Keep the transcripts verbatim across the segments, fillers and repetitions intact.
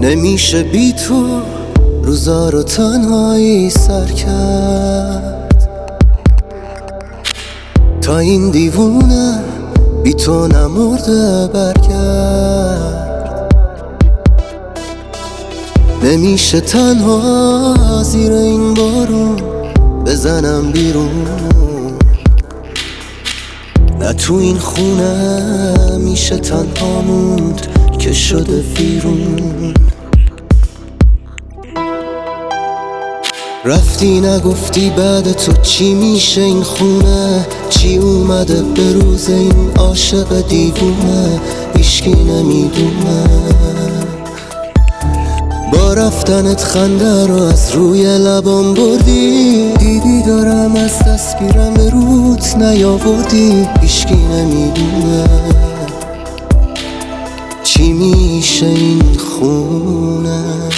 نمیشه بی تو روزا رو تنهایی سر کرد. تا این دیوونه بی تو نمرده برگرد. نمیشه تنها زیر این بارون بزنم بیرون، نه تو این خونه میشه تنها موند که شده ویرون. رفتی نگفتی بعد تو چی میشه این خونه، چی اومده به روز این عاشق دیوونه، هیچکی نمیدونه. با رفتنت خنده رو از روی لبام بردی، دیدی دارم از دست میرم به روت نیاوردی، هیچکی نمیدونه چی میشه این خونه.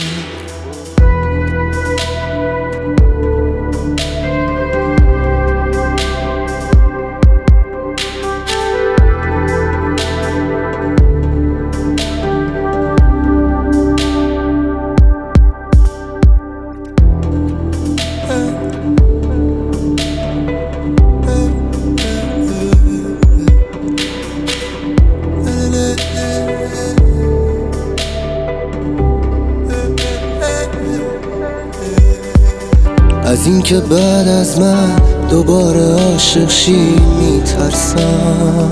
از این که بعد از من دوباره عاشق شی میترسم،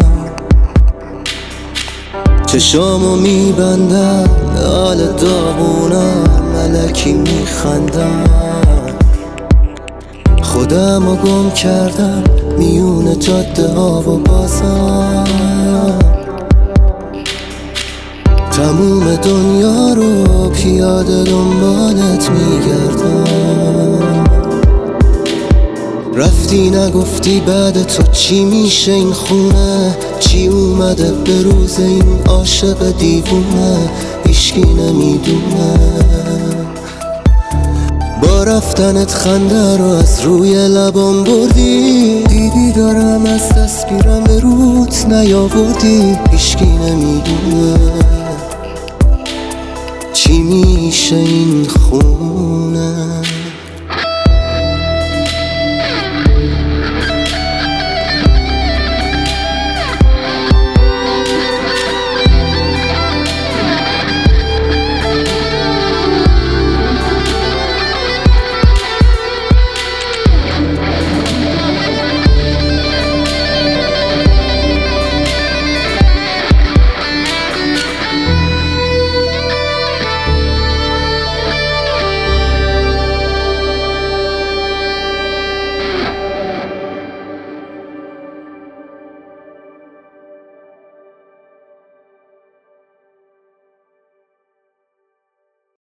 چشامو میبندم به حال داغونم ملکی میخندم. خودمو گم کردم میون جاده ها و بازم، تموم دنیا رو پیاده دنبالت میگردم. رفتی نگفتی بعد تو چی میشه این خونه، چی اومده به روز این عاشق دیوونه، هیچکی نمیدونه. با رفتنت خنده رو از روی لبام بردی، دیدی دارم از دست میرم به روت نیاوردی، هیچکی نمیدونه چی میشه این خونه.